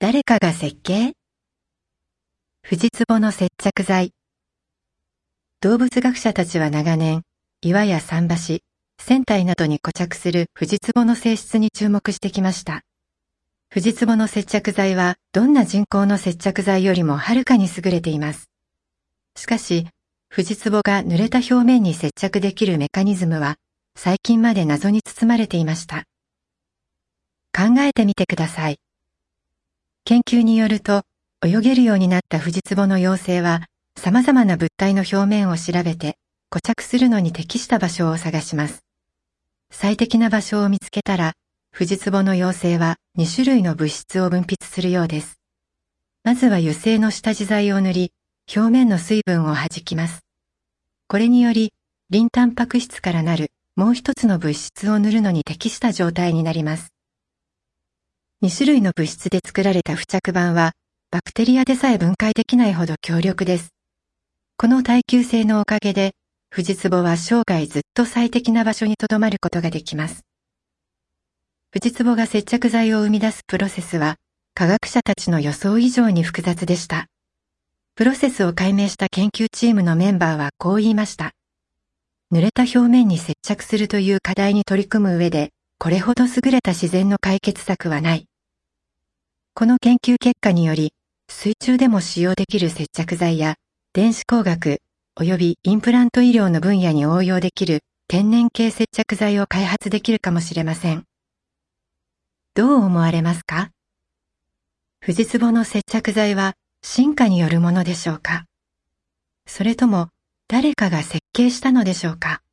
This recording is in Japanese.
誰かが設計？フジツボの接着剤。動物学者たちは長年、岩や桟橋、船体などに固着するフジツボの性質に注目してきました。フジツボの接着剤はどんな人工の接着剤よりもはるかに優れています。しかし、フジツボが濡れた表面に接着できるメカニズムは最近まで謎に包まれていました。考えてみてください。研究によると、泳げるようになったフジツボの幼生は様々な物体の表面を調べて固着するのに適した場所を探します。最適な場所を見つけたら、フジツボの幼生は2種類の物質を分泌するようです。まずは油性の下地剤を塗り、表面の水分を弾きます。これにより、リンタンパク質からなるもう一つの物質を塗るのに適した状態になります。2種類の物質で作られた付着板は、バクテリアでさえ分解できないほど強力です。この耐久性のおかげで、フジツボは生涯ずっと最適な場所に留まることができます。フジツボが接着剤を生み出すプロセスは、科学者たちの予想以上に複雑でした。プロセスを解明した研究チームのメンバーはこう言いました。濡れた表面に接着するという課題に取り組む上で、これほど優れた自然の解決策はない。この研究結果により、水中でも使用できる接着剤や、電子工学及びインプラント医療の分野に応用できる天然系接着剤を開発できるかもしれません。どう思われますか？フジツボの接着剤は進化によるものでしょうか？それとも誰かが設計したのでしょうか？